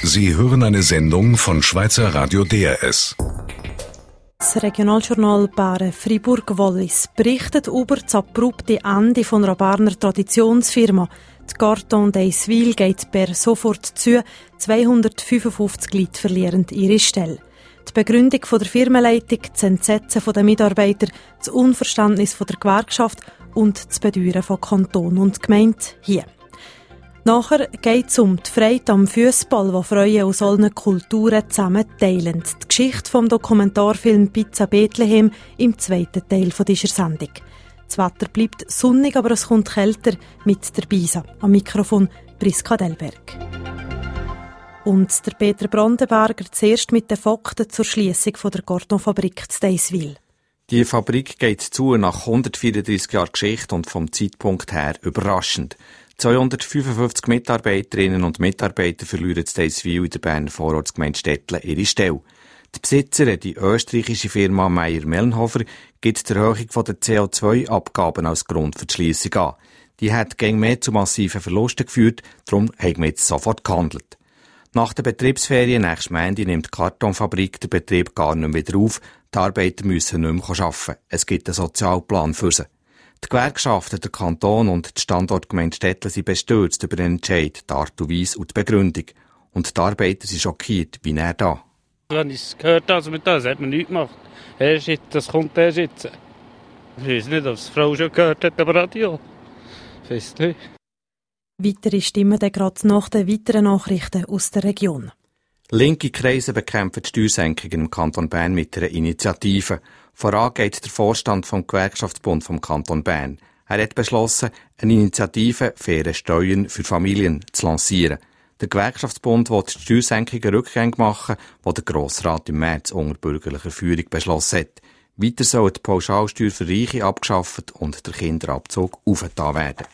Sie hören eine Sendung von Schweizer Radio DRS. Das Regionaljournal Baren-Fribourg-Wallis berichtet über das abrupte Ende von einer Barner Traditionsfirma. Die Carton d'Eiswil geht per sofort zu. 255 Leute verlieren ihre Stelle. Die Begründung der Firmenleitung, das Entsetzen der Mitarbeiter, das Unverständnis der Gewerkschaft und das Bedauern von Kanton und Gemeinde hier. Nachher geht es um die Freude am Fußball, die Freunde aus allen Kulturen zusammen teilen. Die Geschichte vom Dokumentarfilm Pizza Bethlehem im zweiten Teil dieser Sendung. Das Wetter bleibt sonnig, aber es kommt kälter mit der Bisa. Am Mikrofon Priska Delberg. Und der Peter Brandenberger zuerst mit den Fakten zur Schliessung der Kartonfabrik zu Deiswil. Die Fabrik geht zu nach 134 Jahren Geschichte und vom Zeitpunkt her überraschend. 255 Mitarbeiterinnen und Mitarbeiter verlieren in Deiswil in der Berner Vorortsgemeinde Stettlen ihre Stelle. Die Besitzerin, die österreichische Firma Mayr-Melnhofer, gibt die Erhöhung der CO2-Abgaben als Grund für die Schliessung an. Die hat gegen mehr zu massiven Verlusten geführt, darum haben wir jetzt sofort gehandelt. Nach der Betriebsferien nächsten Montag nimmt die Kartonfabrik den Betrieb gar nicht mehr wieder auf. Die Arbeiter müssen nicht mehr arbeiten. Es gibt einen Sozialplan für sie. Die Gewerkschaften, der Kanton und die Standortgemeinde Stettlen sind bestürzt über den Entscheid, die Art und Weise und die Begründung. Und die Arbeiter sind schockiert, wie er da. Wenn ich es gehört habe, das hat man nichts gemacht. Das kommt erst jetzt. Ich weiß nicht, ob es die Frau schon gehört hat am Radio. Ich weiß nicht. Weitere Stimmen dann gerade nach den weiteren Nachrichten aus der Region. Linke Kreise bekämpfen die Steuersenkungen im Kanton Bern mit einer Initiative. Voran geht der Vorstand vom Gewerkschaftsbund vom Kanton Bern. Er hat beschlossen, eine Initiative «Faire Steuern für Familien» zu lancieren. Der Gewerkschaftsbund will die Steuersenkungen rückgängig machen, die der Grossrat im März unter bürgerlicher Führung beschlossen hat. Weiter soll die Pauschalsteuer für Reiche abgeschafft und der Kinderabzug aufgetan werden.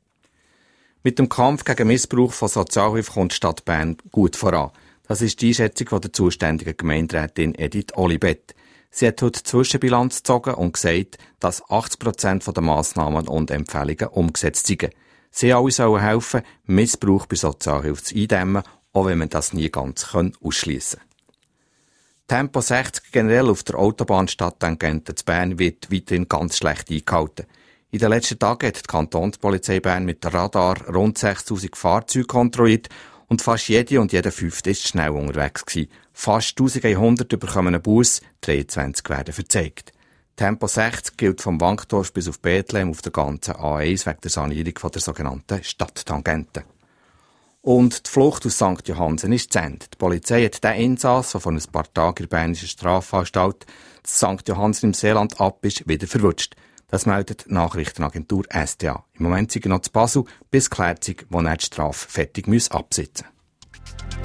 Mit dem Kampf gegen Missbrauch von Sozialhilfe kommt die Stadt Bern gut voran. Das ist die Einschätzung von der zuständigen Gemeinderätin Edith Olibet. Sie hat heute Zwischenbilanz gezogen und gesagt, dass 80% der Massnahmen und Empfehlungen umgesetzt sind. Sie alle sollen helfen, Missbrauch bei Sozialhilfe zu eindämmen, auch wenn man das nie ganz ausschliessen kann. Tempo 60 generell auf der Autobahnstadttangente zu Bern wird weiterhin ganz schlecht eingehalten. In den letzten Tagen hat die Kantonspolizei Bern mit dem Radar rund 6000 Fahrzeuge kontrolliert und fast jede und jeder Fünfte ist schnell unterwegs gewesen. Fast 1100 bekommen einen Bus, 23 werden verzeigt. Tempo 60 gilt vom Wankdorf bis auf Bethlehem auf der ganzen A1 wegen der Sanierung von der sogenannten Stadttangente. Und die Flucht aus St. Johannsen ist zu Ende. Die Polizei hat den Insassen, der vor ein paar Tagen in der bernischen Strafanstalt St. Johannsen im Seeland ab ist, wieder verwutscht. Das meldet die Nachrichtenagentur SDA. Im Moment sind noch zu Basel, bis geklärt ist, wo er die Strafe fertig absitzen muss.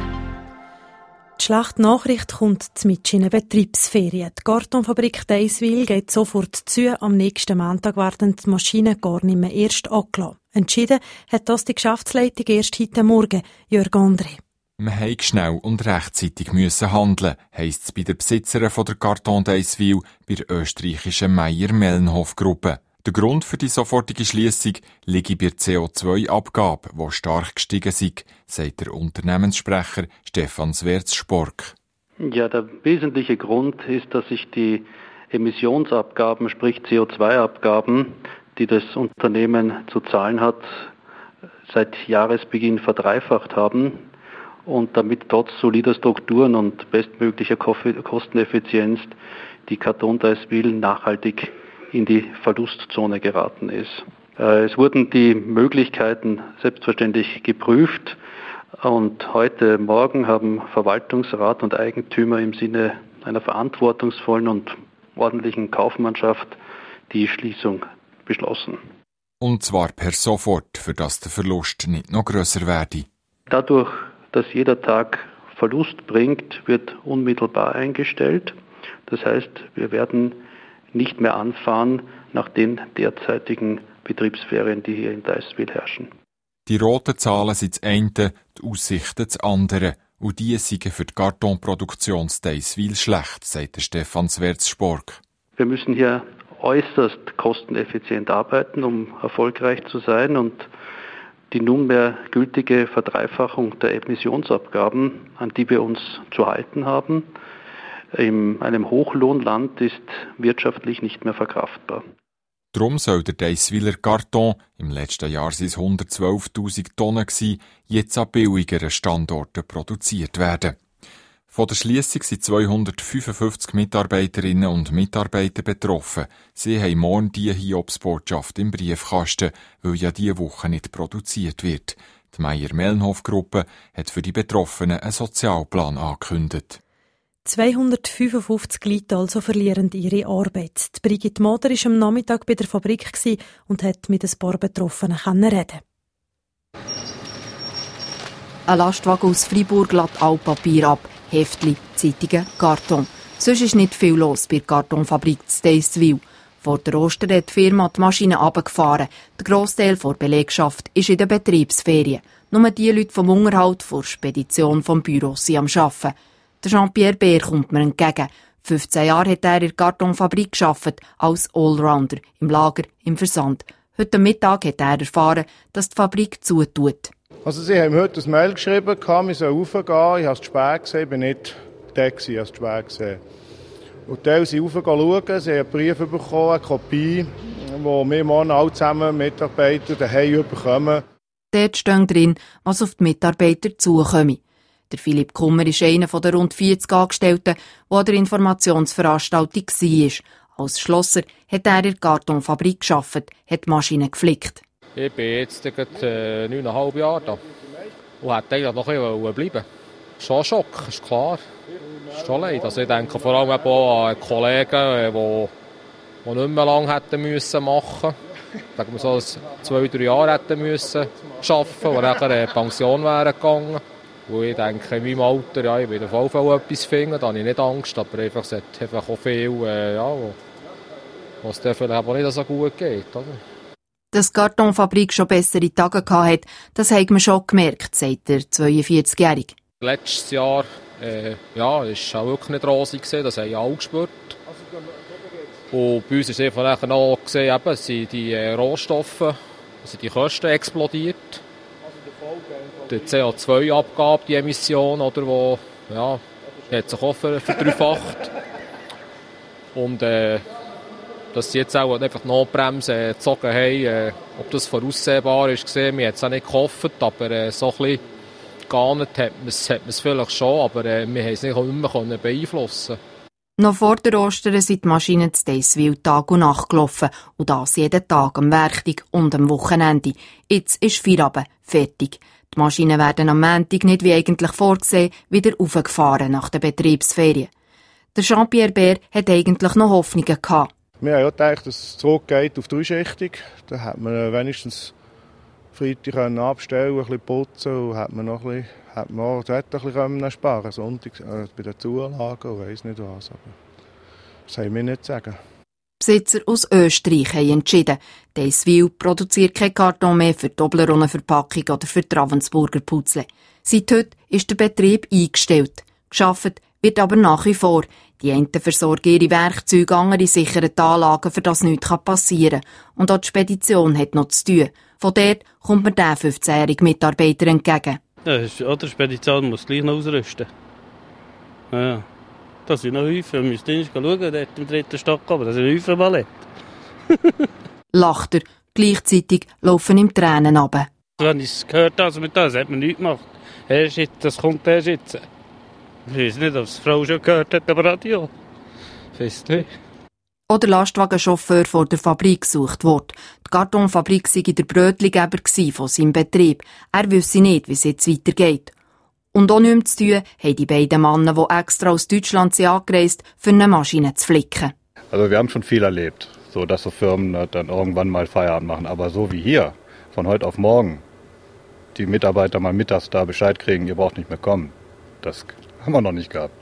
Die schlechte Nachricht kommt mit in eine Betriebsferien. Die Kartonfabrik Deiswil geht sofort zu. Am nächsten Montag werden die Maschinen gar nicht mehr erst angelassen. Entschieden hat das die Geschäftsleitung erst heute Morgen, Jörg André. Wir mussten schnell und rechtzeitig handeln, heisst es bei der Besitzerin von der Carton d'Eiswil bei der österreichischen Mayr-Melnhof-Gruppe. Der Grund für die sofortige Schliessung liege bei der CO2-Abgabe, die stark gestiegen sei, sagt der Unternehmenssprecher Stefan Swerz-Spork. Ja, der wesentliche Grund ist, dass sich die Emissionsabgaben, sprich CO2-Abgaben, die das Unternehmen zu zahlen hat, seit Jahresbeginn verdreifacht haben. Und damit trotz solider Strukturen und bestmöglicher Kosteneffizienz die Carton d'Eiswil nachhaltig in die Verlustzone geraten ist. Es wurden die Möglichkeiten selbstverständlich geprüft und heute Morgen haben Verwaltungsrat und Eigentümer im Sinne einer verantwortungsvollen und ordentlichen Kaufmannschaft die Schließung beschlossen. Und zwar per sofort, für dass der Verlust nicht noch grösser werde. Dadurch, dass jeder Tag Verlust bringt, wird unmittelbar eingestellt. Das heißt, wir werden nicht mehr anfahren nach den derzeitigen Betriebsferien, die hier in Deiswil herrschen. Die roten Zahlen sind das eine, die Aussichten das andere. Und die seien für die Kartonproduktion in Deiswil schlecht, sagt Stefan Swerz-Spork. Wir müssen hier äußerst kosteneffizient arbeiten, um erfolgreich zu sein. Und die nunmehr gültige Verdreifachung der Emissionsabgaben, an die wir uns zu halten haben, in einem Hochlohnland ist wirtschaftlich nicht mehr verkraftbar. Darum soll der Deisswiler Karton, im letzten Jahr waren es 112'000 Tonnen, jetzt an billigeren Standorten produziert werden. Von der Schliessung sind 255 Mitarbeiterinnen und Mitarbeiter betroffen. Sie haben morgen die Hiobsbotschaft im Briefkasten, weil ja diese Woche nicht produziert wird. Die Meier-Mellenhof-Gruppe hat für die Betroffenen einen Sozialplan angekündigt. 255 Leute also verlieren ihre Arbeit. Die Brigitte Moder war am Nachmittag bei der Fabrik und hat mit ein paar Betroffenen reden. Ein Lastwagen aus Freiburg lädt Altpapier ab, Heftli, Zeitungen, Karton. Sonst ist nicht viel los bei der Kartonfabrik in Deisswil. Vor der Ostern hat die Firma die Maschine runtergefahren. Der Grossteil der Belegschaft ist in der Betriebsferien. Nur die Leute vom Unterhalt vor Spedition vom Büro sind am Arbeiten. Der Jean-Pierre Beer kommt mir entgegen. 15 Jahre hat er in der Kartonfabrik gearbeitet, als Allrounder, im Lager, im Versand. Heute Mittag hat er erfahren, dass die Fabrik zutut. Also sie haben heute ein Mail geschrieben, wir sollen raufgehen. Ich habe es zu spät gesehen, ich bin nicht da gewesen, ich habe es zu spät gesehen. Und die sind raufgeschaut, sie haben einen Brief bekommen, eine Kopie, wo wir morgen alle zusammen Mitarbeiter daheim bekommen. Dort steht drin, was auf die Mitarbeiter zukommt. Der Philipp Kummer ist einer der rund 40 Angestellten, der an der Informationsveranstaltung war. Als Schlosser hat er in der Kartonfabrik gearbeitet, hat Maschinen geflickt. Ich bin jetzt 9,5 Jahre da und hätte eigentlich noch ein bisschen bleiben. Schon ein Schock, ist klar. Ist schon leid. Also ich denke vor allem auch an Kollegen, die nicht mehr lange hätten müssen machen. Sagen wir so, 2-3 Jahre hätten müssen arbeiten, die nachher in Pension wären gegangen. Und ich denke, in meinem Alter, ja, ich werde auf jeden Fall etwas finden, da habe ich nicht Angst, aber einfach, es hat einfach auch viel, was dir vielleicht auch nicht so gut geht. Oder? Dass die Kartonfabrik schon bessere Tage hatte, das hat man schon gemerkt, sagt der 42-Jährige. Letztes Jahr war es auch wirklich nicht rosig, das haben alle gespürt. Und bei uns ist es einfach noch gesehen, sind die Rohstoffe, also die Kosten explodiert. Die CO2-Abgabe, die Emission, oder, die hat sich auch verdreifacht. Und dass sie jetzt auch einfach die Notbremse gezogen haben, ob das voraussehbar ist, gesehen, wir haben es auch nicht gehofft, aber so ein bisschen geahnt hat man es vielleicht schon, aber wir haben es nicht mehr beeinflussen. Noch vor der Ostern sind die Maschinen zu Deisswil Tag und Nacht gelaufen und das jeden Tag am Werktag und am Wochenende. Jetzt ist Feierabend, fertig. Die Maschinen werden am Montag nicht wie eigentlich vorgesehen wieder aufgefahren nach der Betriebsferien. Der Jean-Pierre Beer hat eigentlich noch Hoffnungen gehabt. Wir haben ja gedacht, dass es zurückgeht auf 3-schichtig. Da hat man wenigstens Freitag abstellen, ein bisschen putzen und hat man auch ein bisschen sparen. Sonntag bei den Zulagen und weiss nicht was. Aber das haben wir nicht zu sagen. Besitzer aus Österreich haben entschieden, Deisswil produziert kein Karton mehr für die Toblerone-Verpackung oder für die Ravensburger Putzle. Seit heute ist der Betrieb eingestellt. Geschafft wird aber nach wie vor. Die einen versorgen ihre Werkzeuge, andere sichern die Anlagen, für das nichts passieren kann. Und auch die Spedition hat noch zu tun. Von dort kommt mir der 15-jährige Mitarbeiter entgegen. Ja, die Spedition muss gleich noch ausrüsten. Ja. Das sind noch Häufen. Wir müssen nicht schauen, dort im 3. Stock, aber das sind Häufen Ballett. Lacht er. Gleichzeitig laufen ihm Tränen runter. Wenn ich es gehört habe, das hat man nichts gemacht. Das kommt erst jetzt. Ich weiß nicht, ob es die Frau schon gehört hat, aber Radio. Ich weiß nicht. Oder Lastwagenchauffeur vor der Fabrik gesucht wurde. Die Kartonfabrik sei der Brötligeber von seinem Betrieb. Er wisse nicht, wie es jetzt weitergeht. Und auch nichts zu tun haben die beiden Männer, die extra aus Deutschland sind angereist, für eine Maschine zu flicken. Also wir haben schon viel erlebt, so dass so Firmen dann irgendwann mal Feierabend machen. Aber so wie hier, von heute auf morgen, die Mitarbeiter mal mittags da Bescheid kriegen, ihr braucht nicht mehr kommen, das haben wir noch nicht gehabt.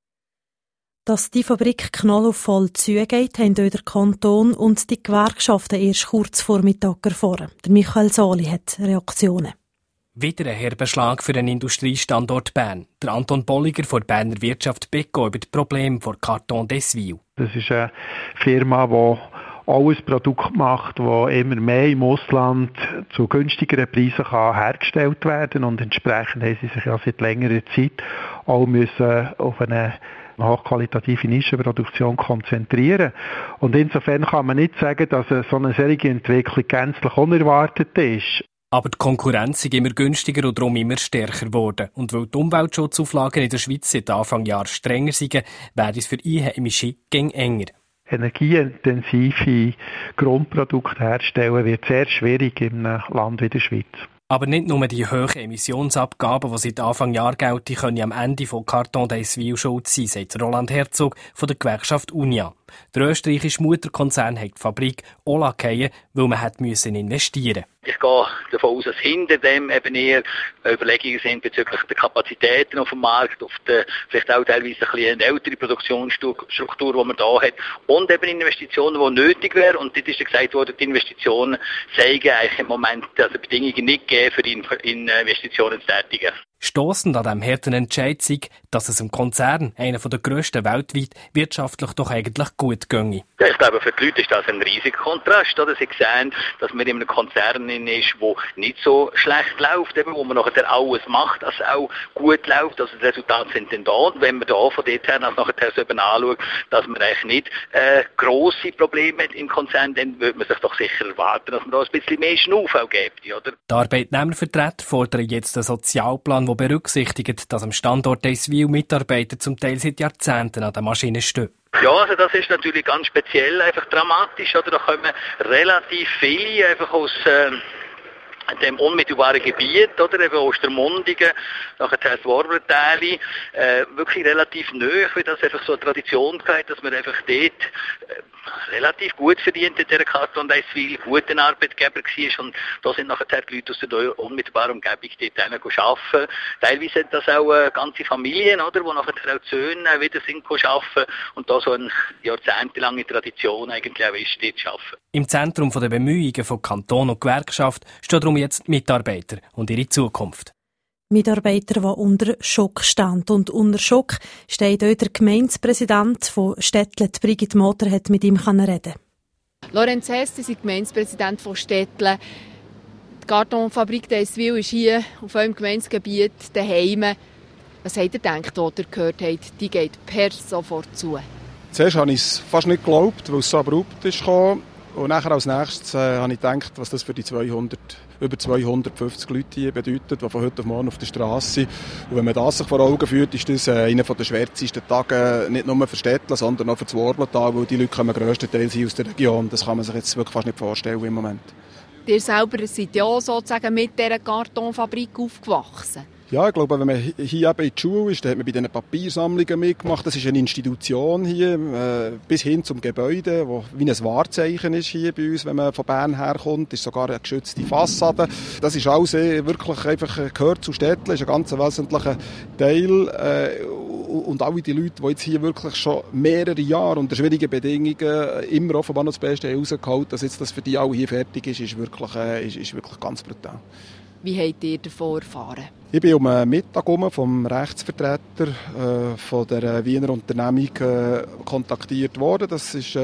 Dass die Fabrik knallovoll zugeht, haben auch der Kanton und die Gewerkschaften erst kurz vor Mittag erfahren. Der Michael Sali hat Reaktionen. Wieder ein herber Schlag für den Industriestandort Bern. Der Anton Bolliger von der Berner Wirtschaft Beko über das Problem von Karton Deisswil. Das ist eine Firma, die auch ein Produkt macht, das immer mehr im Ausland zu günstigeren Preisen hergestellt werden kann. Und entsprechend haben sie sich ja seit längerer Zeit auch müssen auf eine hochqualitative Nischenproduktion konzentrieren. Und insofern kann man nicht sagen, dass so eine solche Entwicklung gänzlich unerwartet ist. Aber die Konkurrenz ist immer günstiger und darum immer stärker geworden. Und weil die Umweltschutzauflagen in der Schweiz seit Anfang Jahr strenger sind, werden es für Einheimische gäng enger. Energieintensive Grundprodukte herstellen wird sehr schwierig in einem Land wie der Schweiz. Aber nicht nur die hohen Emissionsabgaben, die seit Anfang Jahr gelten, können am Ende von Carton d'Eiswil schuld sein, sagt Roland Herzog von der Gewerkschaft Unia. Der österreichische Mutterkonzern hat die Fabrik auch lackieren, weil man investieren musste. Ich gehe davon aus, dass hinter dem eben eher Überlegungen sind bezüglich der Kapazitäten auf dem Markt, auf der vielleicht auch teilweise ein bisschen eine ältere Produktionsstruktur, die man da hat, und eben Investitionen, die nötig wären. Und dort ist ja gesagt worden, die Investitionen zeigen eigentlich im Moment also Bedingungen nicht gegeben, für die Investitionen zu tätigen. Stossend an diesem harten Entscheid sei, dass es im Konzern, einer der grössten weltweit, wirtschaftlich doch eigentlich gut ginge. Ja, ich glaube, für die Leute ist das ein riesiger Kontrast. Oder? Sie sehen, dass man in einem Konzern ist, der nicht so schlecht läuft, eben, wo man nachher alles macht, dass es auch gut läuft. Also die Resultate sind dann da. Und wenn man da von dort her nachher so eben anschaut, dass man eigentlich nicht grosse Probleme hat im Konzern, dann würde man sich doch sicher erwarten, dass man da ein bisschen mehr Schnuff auch gibt. Oder? Die Arbeitnehmervertreter fordern jetzt einen Sozialplan, der berücksichtigt, dass am Standort Eiswil Mitarbeiter zum Teil seit Jahrzehnten an der Maschine stehen. Ja, also das ist natürlich ganz speziell, einfach dramatisch, oder? Da kommen relativ viele einfach aus dem unmittelbaren Gebiet, oder eben Ostermundigen, nachher das Worblertäli, wirklich relativ nahe, weil das einfach so eine Tradition geht, dass man einfach dort relativ gut verdient in dieser Carton d'Eiswil, guter Arbeitgeber war, und da sind nachher die Leute aus der unmittelbaren Umgebung dort arbeiten. Teilweise sind das auch ganze Familien, oder, wo nachher auch die Söhne wieder sind arbeiten, und da so eine jahrzehntelange Tradition eigentlich auch ist, dort zu arbeiten. Im Zentrum der Bemühungen von Kanton und Gewerkschaft stehen darum jetzt die Mitarbeiter und ihre Zukunft. Mitarbeiter, die unter Schock stehen. Und unter Schock steht auch der Gemeindepräsident von Stettle, Brigitte Motor, hat mit ihm reden. Lorenz Hess, Sie sind Gemeindepräsident von Stettle. Die Kartonfabrik d'Eiswil ist hier auf eurem Gemeindegebiet daheim. Was habt ihr gedacht, als ihr gehört habt, die geht per sofort zu? Zuerst habe ich es fast nicht geglaubt, weil es so abrupt ist gekommen. Und nachher als nächstes habe ich gedacht, was das für die über 250 Leute hier bedeutet, die von heute auf morgen auf der Straße sind. Und wenn man das sich vor Augen führt, ist das einer der schwärzesten Tage, nicht nur für Stettle, sondern auch für das Worblertal, weil die Leute kommen grösstenteils aus der Region. Das kann man sich jetzt wirklich fast nicht vorstellen im Moment. Ihr selber seid ja sozusagen mit dieser Kartonfabrik aufgewachsen. Ja, ich glaube, wenn man hier eben in die Schule ist, dann hat man bei diesen Papiersammlungen mitgemacht. Das ist eine Institution hier, bis hin zum Gebäude, wo wie ein Wahrzeichen ist hier bei uns, wenn man von Bern herkommt. Das ist sogar eine geschützte Fassade. Das ist alles wirklich einfach gehört zu Stettle, ist ein ganz wesentlicher Teil. Und alle die Leute, die jetzt hier wirklich schon mehrere Jahre unter schwierigen Bedingungen immer offenbar noch das Beste herausgeholt haben, dass jetzt das für die alle hier fertig ist wirklich ganz brutal. Wie habt ihr davon erfahren? Ich bin um Mittag vom Rechtsvertreter von der Wiener Unternehmung kontaktiert worden. Das ist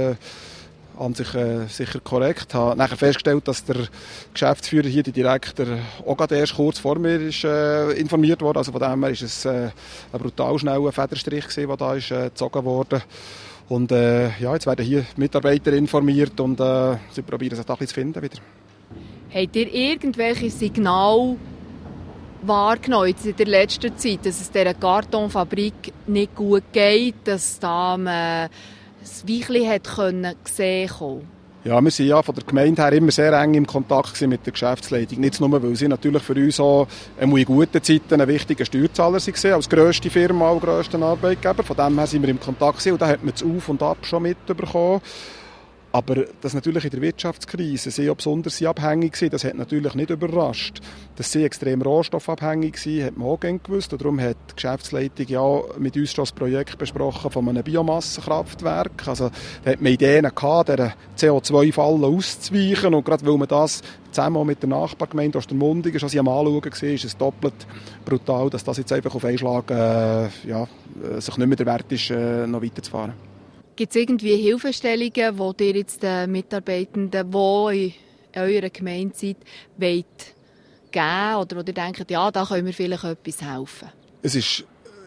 an sich sicher korrekt. Ich habe nachher festgestellt, dass der Geschäftsführer hier, der Direktor, auch gerade erst kurz vor mir ist, informiert wurde. Also von dem her ist es ein brutal schneller Federstrich gewesen, der da ist gezogen wurde. Und jetzt werden hier Mitarbeiter informiert und sie probieren sich da ein bisschen zu finden wieder. Habt ihr irgendwelche Signale wahrgenommen in der letzten Zeit, dass es dieser Kartonfabrik nicht gut geht, dass da man das Weichle hat sehen können? Ja, wir waren ja von der Gemeinde her immer sehr eng im Kontakt mit der Geschäftsleitung. Nicht nur, weil sie natürlich für uns auch in guten Zeiten ein wichtiger Steuerzahler waren, als grösste Firma und grössten Arbeitgeber. Von dem her sind wir im Kontakt und da hat man das Auf und Ab schon mitbekommen. Aber dass natürlich in der Wirtschaftskrise sie auch besonders abhängig sind, das hat natürlich nicht überrascht. Dass sie extrem rohstoffabhängig sind, hat man auch gewusst. Und darum hat die Geschäftsleitung ja mit uns schon das Projekt besprochen von einem Biomassenkraftwerk. Also da hat man Ideen gehabt, dieser CO2-Falle auszuweichen. Und gerade weil man das zusammen mit der Nachbargemeinde Ostermundigen schon am Anschauen war, ist es doppelt brutal, dass das jetzt einfach auf einen Schlag sich nicht mehr der Wert ist, noch weiterzufahren. Gibt es irgendwie Hilfestellungen, die ihr jetzt den Mitarbeitenden, die in eurer Gemeinde seid, wollt geben oder wo ihr denkt, ja, da können wir vielleicht etwas helfen? Es ist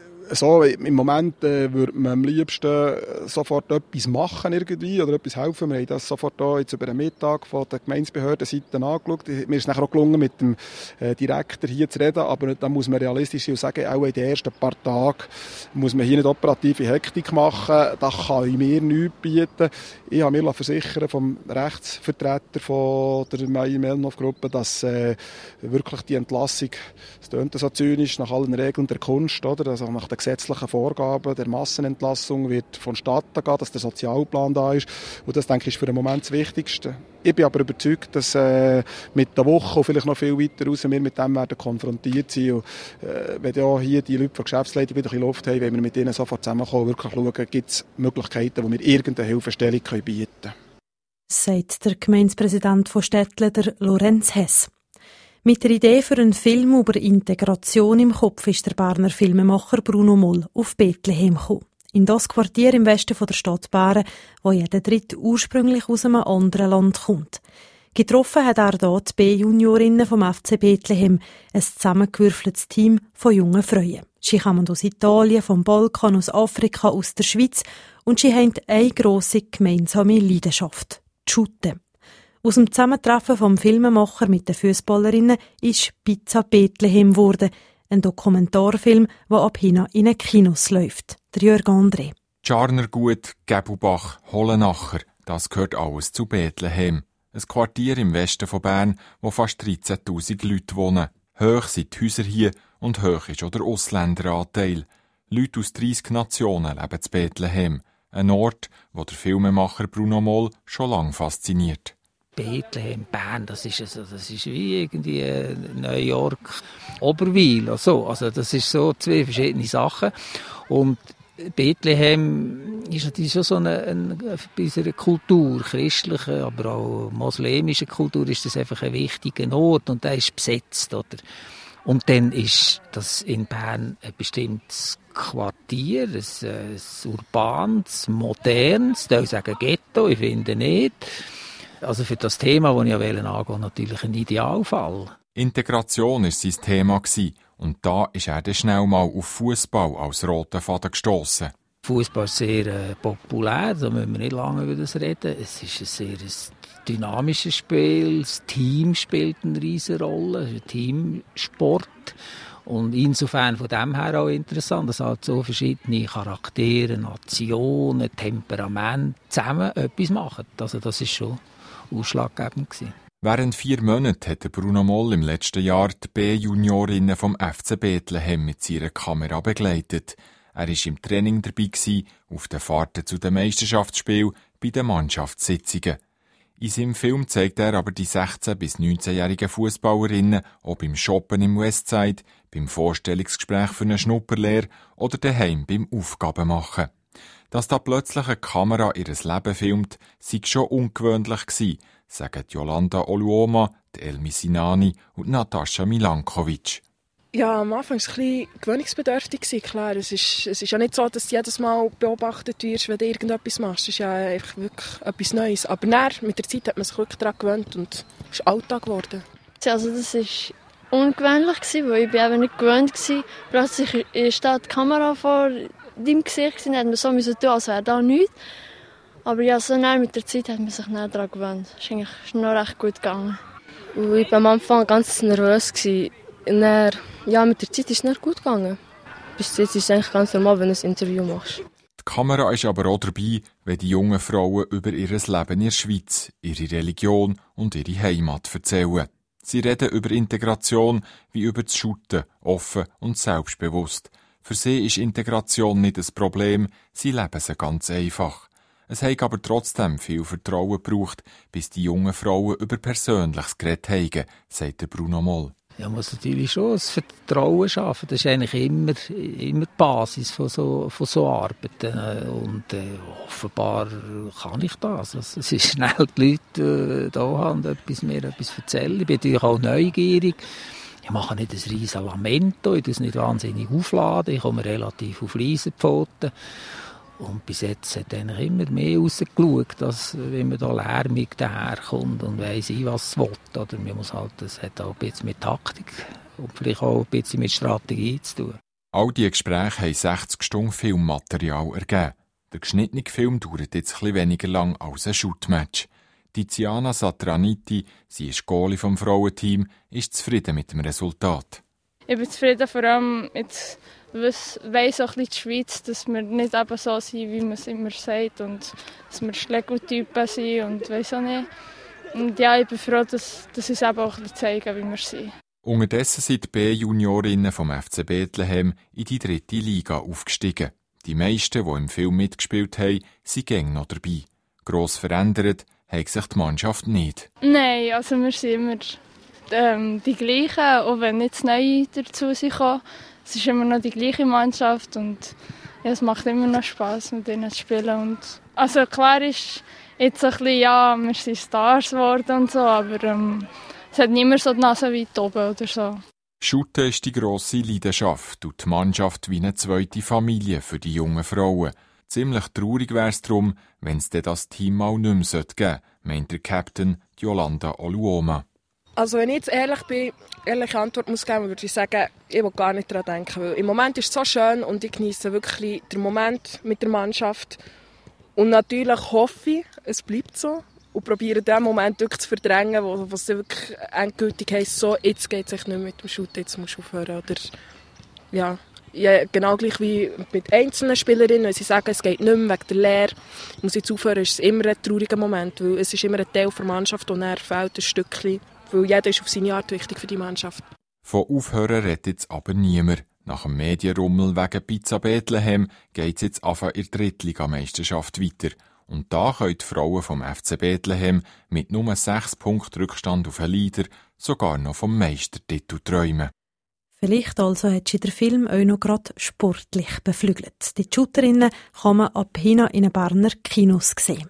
so, im Moment würde man am liebsten sofort etwas machen irgendwie, oder etwas helfen. Wir haben das sofort hier jetzt über den Mittag von der Gemeindebehördenseite angeschaut. Mir ist nachher auch gelungen, mit dem Direktor hier zu reden, aber da muss man realistisch sein und sagen, auch in den ersten paar Tagen muss man hier nicht operative Hektik machen. Da kann ich mir nichts bieten. Ich habe mir versichern vom Rechtsvertreter von der Meier-Mellenhof-Gruppe, dass wirklich die Entlassung, es tönt so zynisch, nach allen Regeln der Kunst, oder? Also nach den gesetzlichen Vorgaben der Massenentlassung wird vonstatten gehen, dass der Sozialplan da ist. Und das, denke ich, ist für den Moment das Wichtigste. Ich bin aber überzeugt, dass mit der Woche und vielleicht noch viel weiter raus wir mit dem werden konfrontiert sein. Und, wenn ja hier die Leute von Geschäftsleitung wieder ein bisschen Luft haben, wenn wir mit ihnen sofort zusammenkommen, wirklich schauen, gibt es Möglichkeiten, wo wir irgendeine Hilfestellung bieten können. Sagt der Gemeindepräsident von Städtle, der Lorenz Hess. Mit der Idee für einen Film über Integration im Kopf ist der Berner Filmemacher Bruno Moll auf Bethlehem gekommen. In das Quartier im Westen von der Stadt Bären, wo jeder Dritte ursprünglich aus einem anderen Land kommt. Getroffen hat er dort die B-Juniorinnen vom FC Bethlehem, ein zusammengewürfeltes Team von jungen Frauen. Sie kommen aus Italien, vom Balkan, aus Afrika, aus der Schweiz und sie haben eine grosse gemeinsame Leidenschaft: die Shooten. Aus dem Zusammentreffen vom Filmemacher mit den Fußballerinnen ist Pizza Bethlehem geworden, ein Dokumentarfilm, der ab hin in den Kinos läuft. Der Jörg André. Tscharnergut, Gebelbach, Hollenacher, das gehört alles zu Bethlehem. Ein Quartier im Westen von Bern, wo fast 13'000 Leute wohnen. Hoch sind die Häuser hier und hoch ist auch der Ausländeranteil. Leute aus 30 Nationen leben in Bethlehem. Ein Ort, wo der Filmemacher Bruno Moll schon lange fasziniert. Bethlehem, Bern, das ist wie irgendwie New York, Oberwil oder so. Also das ist so zwei verschiedene Sachen. Und Bethlehem ist natürlich schon so eine bei unserer Kultur, christliche, aber auch muslimische Kultur, ist das einfach ein wichtiger Ort und der ist besetzt, oder? Und dann ist das in Bern ein bestimmtes Quartier, ein urbanes, modernes, ich sagen Ghetto, ich finde nicht. Also für das Thema, das ich angehen, natürlich ein Idealfall. Integration war sein Thema und da ist er dann schnell mal auf Fußball als roten Faden gestossen. Fußball ist sehr populär, da müssen wir nicht lange über das reden. Es ist ein sehr dynamisches Spiel, das Team spielt eine riesige Rolle, es ist ein Teamsport. Und insofern von dem her auch interessant, dass halt so verschiedene Charaktere, Nationen, Temperamente zusammen etwas machen. Also das ist schon ausschlaggebend gewesen. Während 4 Monaten hat Bruno Moll im letzten Jahr die B-Juniorinnen vom FC Bethlehem mit seiner Kamera begleitet. Er war im Training dabei, auf den Fahrten zu den Meisterschaftsspielen, bei den Mannschaftssitzungen. In seinem Film zeigt er aber die 16- bis 19-jährigen Fußballerinnen auch beim Shoppen im Westside, beim Vorstellungsgespräch für eine Schnupperlehre oder daheim beim Aufgabenmachen. Dass da plötzlich eine Kamera ihr Leben filmt, sei schon ungewöhnlich gewesen, sagen Jolanda Oluoma, Elmi Sinani und Natascha Milankovic. Ja, am Anfang war es ein bisschen gewöhnungsbedürftig. Klar, es ist ja nicht so, dass du jedes Mal beobachtet wirst, wenn du irgendetwas machst. Es ist ja einfach wirklich etwas Neues. Aber dann, mit der Zeit hat man sich wirklich daran gewöhnt und es ist Alltag geworden. Also das war ungewöhnlich, weil ich eben nicht gewöhnt war. Plötzlich steht die Kamera vor deinem Gesicht und hat man so tun, als wäre da nichts. Aber ja, so mit der Zeit hat man sich daran gewöhnt. Es ist eigentlich noch recht gut gegangen. Ich war am Anfang ganz nervös. Und dann, ja, mit der Zeit ist es nicht gut gegangen. Bis jetzt ist es eigentlich ganz normal, wenn du ein Interview machst. Die Kamera ist aber auch dabei, wenn die jungen Frauen über ihr Leben in der Schweiz, ihre Religion und ihre Heimat erzählen. Sie reden über Integration wie über das Shooten, offen und selbstbewusst. Für sie ist Integration nicht ein Problem, sie leben sie ganz einfach. Es hat aber trotzdem viel Vertrauen gebraucht, bis die jungen Frauen über Persönliches geredet haben, sagt Bruno Moll. Ja, man muss natürlich schon das Vertrauen schaffen. Das ist eigentlich immer die Basis von so Arbeiten. Und offenbar kann ich das. Also, es ist schnell die Leute da haben und mir etwas erzählen. Ich bin natürlich auch neugierig. Ich mache nicht ein riesen Lamento, ich tue es nicht wahnsinnig aufladen. Ich komme relativ auf Leisenpfoten. Und bis jetzt hat eigentlich immer mehr rausgeschaut, als wenn man da lärmig daherkommt und weiss ich, was es will. Oder man muss halt, das hat auch ein bisschen mit Taktik und vielleicht auch ein bisschen mit Strategie zu tun. All diese Gespräche haben 60 Stunden Filmmaterial ergeben. Der geschnittene Film dauert jetzt etwas weniger lang als ein Shootmatch. Tiziana Satraniti, sie ist Goalie vom Frauenteam, ist zufrieden mit dem Resultat. Ich bin zufrieden, vor allem jetzt weiss auch ein bisschen die Schweiz, dass wir nicht eben so sind, wie man es immer sagt und dass wir Schlägertypen sind und weiss auch nicht. Und ja, ich bin froh, dass uns eben auch ein bisschen zeigen, wie wir sind. Unterdessen sind die B-Juniorinnen vom FC Bethlehem in die 3. Liga aufgestiegen. Die meisten, die im Film mitgespielt haben, sind gäng noch dabei. Gross verändert hat sich die Mannschaft nicht. Nein, also wir sind immer die gleichen, auch wenn jetzt Neue dazu sind. Es ist immer noch die gleiche Mannschaft und ja, es macht immer noch Spass, mit ihnen zu spielen. Und, also klar ist jetzt ein bisschen, ja, wir sind Stars geworden und so, aber es hat nicht mehr so die Nase weit oben oder so. Shooten ist die grosse Leidenschaft und die Mannschaft wie eine zweite Familie für die jungen Frauen. Ziemlich traurig wäre es darum, wenn es das Team mal nicht mehr geben sollte, meint der Captain Yolanda Oluoma. Also wenn ich jetzt ehrlich bin, ehrliche Antwort muss geben, würde ich sagen, ich will gar nicht daran denken. Weil im Moment ist es so schön und ich genieße wirklich den Moment mit der Mannschaft. Und natürlich hoffe ich, es bleibt so. Und probiere den Moment wirklich zu verdrängen, wo es wirklich endgültig heisst, so, jetzt geht es nicht mehr mit dem Shooten, jetzt musst du aufhören. Oder, ja, genau gleich wie mit einzelnen Spielerinnen, wenn sie sagen, es geht nicht mehr wegen der Lehre, ich muss jetzt aufhören, ist es immer ein trauriger Moment, weil es ist immer ein Teil der Mannschaft und er fehlt ein Stückchen, weil jeder ist auf seine Art wichtig für die Mannschaft. Von Aufhören redet jetzt aber niemand. Nach dem Medienrummel wegen Pizza Bethlehem geht es jetzt in der Drittligameisterschaft weiter. Und da können die Frauen vom FC Bethlehem mit nur 6 Punkten Rückstand auf einen Leader sogar noch vom Meistertitel träumen. Vielleicht also hat der Film auch noch gerade sportlich beflügelt. Die Shooterinnen kann man ab hin in den Berner Kinos sehen.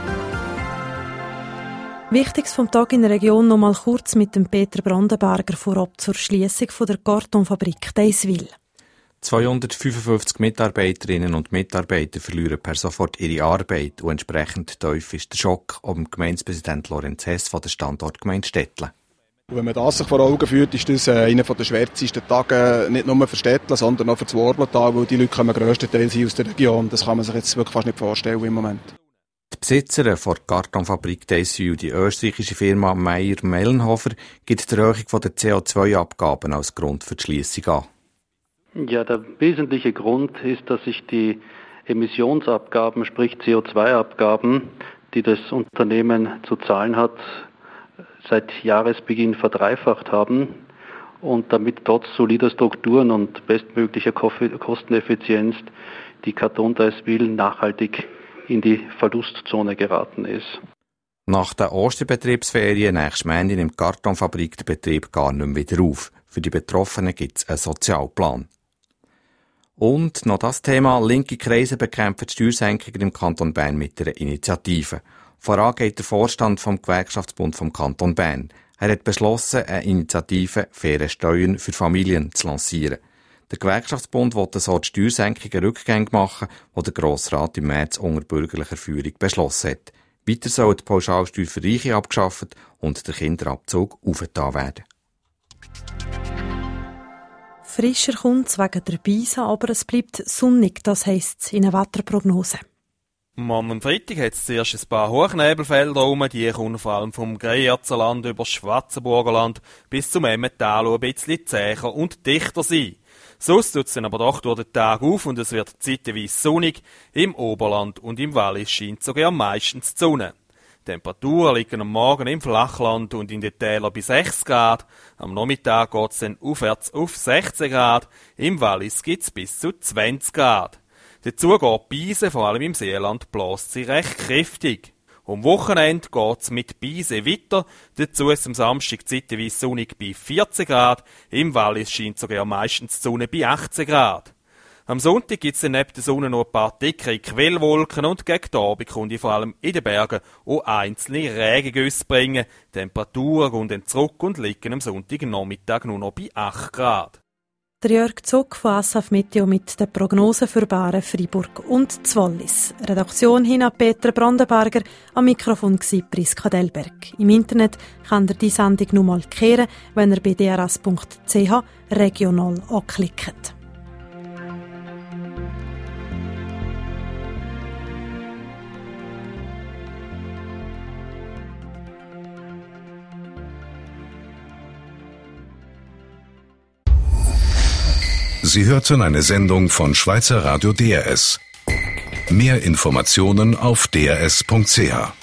Wichtiges vom Tag in der Region noch mal kurz mit dem Peter Brandenberger vorab zur Schliessung der Kartonfabrik Deiswil. 255 Mitarbeiterinnen und Mitarbeiter verlieren per sofort ihre Arbeit und entsprechend tief ist der Schock, ob dem Gemeindepräsident Lorenz Hess von der Standortgemeinde Stettlen. Wenn man das sich vor Augen führt, ist das einer der schwärzesten Tage, nicht nur für Stettlen, sondern auch für das Wormeltal, weil die Leute kommen grösstenteils aus der Region. Das kann man sich jetzt wirklich fast nicht vorstellen im Moment. Die Besitzerin der Kartonfabrik Deiswil, die österreichische Firma Mayr-Melnhofer, gibt die Erhöhung der CO2-Abgaben als Grund für die Schliessung an. Ja, der wesentliche Grund ist, dass sich die Emissionsabgaben, sprich CO2-Abgaben, die das Unternehmen zu zahlen hat, seit Jahresbeginn verdreifacht haben und damit trotz solider Strukturen und bestmöglicher Kosteneffizienz die Karton Deiswil nachhaltig in die Verlustzone geraten ist. Nach der Osterbetriebsferien nächstes Montag nimmt die Kartonfabrik den Betrieb gar nicht mehr wieder auf. Für die Betroffenen gibt es einen Sozialplan. Und noch das Thema: linke Kreise bekämpfen die Steuersenkungen im Kanton Bern mit einer Initiative. Voran geht der Vorstand vom Gewerkschaftsbund vom Kanton Bern. Er hat beschlossen, eine Initiative «Faire Steuern für Familien» zu lancieren. Der Gewerkschaftsbund will so die Steuersenkungen rückgängig machen, die der Grossrat im März unter bürgerlicher Führung beschlossen hat. Weiter soll die Pauschalsteuer für Reiche abgeschafft und der Kinderabzug aufgetan werden. Frischer kommt es wegen der Beise, aber es bleibt sonnig, das heisst es in einer Wetterprognose. Am Freitag hat es zuerst ein paar Hochnebelfelder rum, die kommen vor allem vom Greyerzer über das Schwarzenburger Land bis zum Emmental ein bisschen zäher und dichter sein. Sonst tut es dann aber doch durch den Tag auf und es wird zeitweise sonnig. Im Oberland und im Wallis scheint sogar meistens die Sonne. Die Temperaturen liegen am Morgen im Flachland und in den Tälern bei 6 Grad. Am Nachmittag geht es dann aufwärts auf 16 Grad. Im Wallis gibt es bis zu 20 Grad. Dazu geht Beise, vor allem im Seeland, bläst sie recht kräftig. Am Wochenende geht es mit Beise weiter. Dazu ist am Samstag zeitweise sonnig bei 14 Grad. Im Wallis scheint sogar meistens die Sonne bei 18 Grad. Am Sonntag gibt es neben der Sonne noch ein paar dickere Quellwolken und gegen den Abend kommt vor allem in den Bergen auch einzelne Regengüsse bringen. Die Temperaturen gehen dann zurück und liegen am Sonntagnachmittag nur noch bei 8 Grad. Der Jörg Zog von Assaf Meteo mit den Prognosen für Baren, Freiburg und Zwollis. Redaktion Hina Peter Brandenberger, am Mikrofon war Priska Delberg. Im Internet kann ihr die Sendung noch mal kehren, wenn ihr bei drs.ch regional anklickt. Sie hörten eine Sendung von Schweizer Radio DRS. Mehr Informationen auf drs.ch.